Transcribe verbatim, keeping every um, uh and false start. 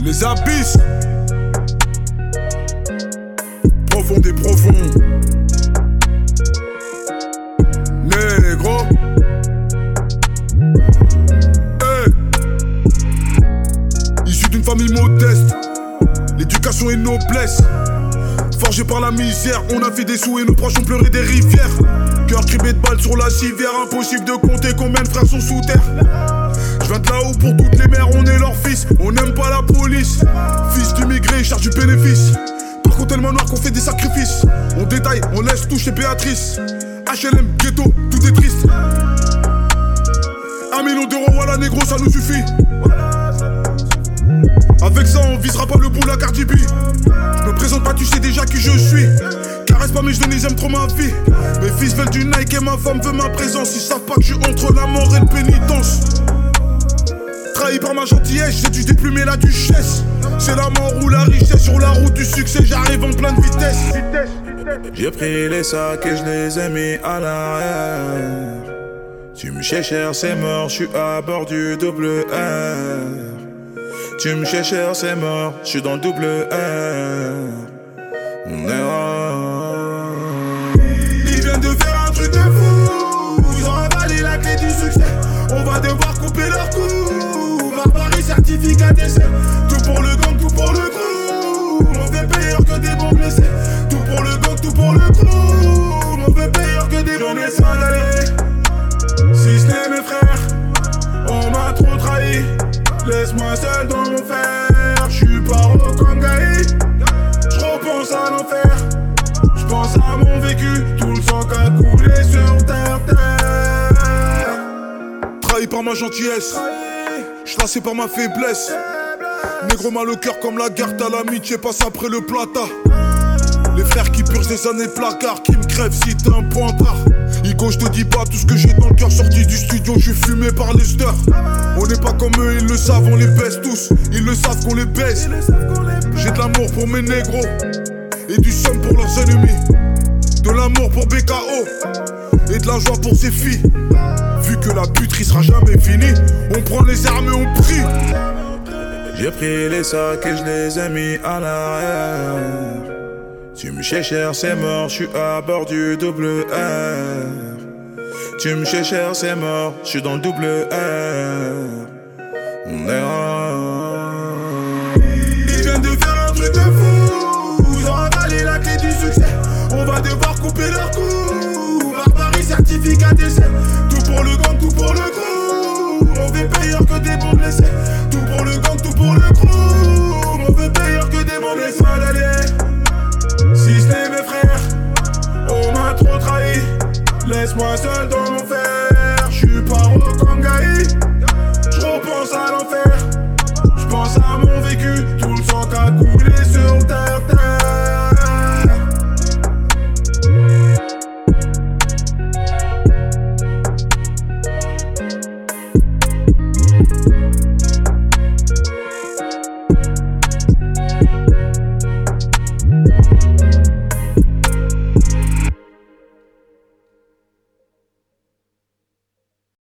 Les abysses, profond des profonds. Négro, hey. Issu d'une famille modeste, l'éducation et noblesse. Forgé par la misère, on a fait des sous et nos proches ont pleuré des rivières. Cœur criblé de balles sur la civière, impossible de compter combien de frères sont sous terre. Je viens de là-haut pour toutes les mères, on est leur fils, on n'aime pas la police. Fils d'immigrés, charge du bénéfice. Par contre tellement noir qu'on fait des sacrifices. On détaille, on laisse toucher Béatrice. H L M, ghetto, tout est triste. Un million d'euros, voilà négro, ça nous suffit. Avec ça on visera pas le bout la Cardi B. Je me présente pas, tu sais déjà qui je suis. Caresse pas mes genoux, ils aiment trop ma vie. Mes fils veulent du Nike et ma femme veut ma présence. Ils savent pas que je suis entre la mort et le pénitence. Trahi par ma gentillesse, j'ai dû déplumer la duchesse. C'est la mort ou la richesse, sur la route du succès, j'arrive en pleine vitesse. J'ai pris les sacs et je les ai mis à l'arrière. Tu me cherches, c'est mort, je suis à bord du double R. Tu me cherches, c'est mort, je suis dans le double R. On est là. Ils viennent de faire un truc de fou. Ils ont avalé la clé du succès. On va devoir couper leur cou. Barbarie, certificat d'essai. Tout pour le gang, tout pour le crew. On fait pire que des bons blessés. Tout pour le gang, tout pour le crew. On fait pire que des bons blessés. Si ce n'est mes frères, on m'a trop trahi. Laisse-moi seul dans mon fer. J'suis pas au Kangaï. J'repense à l'enfer. J'pense à mon vécu. Tout le sang qu'a coulé sur terre, terre. Trahi par ma gentillesse, j'lassé par ma faiblesse. Négro mal au cœur comme la guerre, t'as l'amitié passe après le plata. Les frères qui purgent des années placard, qui me crèvent si t'es un pointard. Igo, je te dis pas tout ce que j'ai dans le cœur. Sorti du studio, je suis fumé par les stars. On n'est pas comme eux, ils le savent, on les baisse tous. Ils le savent qu'on les baise. J'ai de l'amour pour mes négros et du somme pour leurs ennemis. De l'amour pour B K O et de la joie pour ses filles. Vu que la buterie sera jamais finie, on prend les armes et on prie. J'ai pris les sacs et je les ai mis à l'arrière. Tu me cherches, c'est mort, je suis à bord du double R. Tu me cherches, c'est mort, je suis dans le double R. On est là. Ils viennent de faire un truc de fou. Ils ont avalé la clé du succès. On va devoir couper leur cou. Barbarie, certificat d'essai. Tout pour le gang, tout pour le crew. On fait pire que des bons blessés. Tout pour le gang, tout pour le crew. On fait pire que des bons blessés. Si ce n'est mes frères, on m'a trop trahi. Laisse-moi seul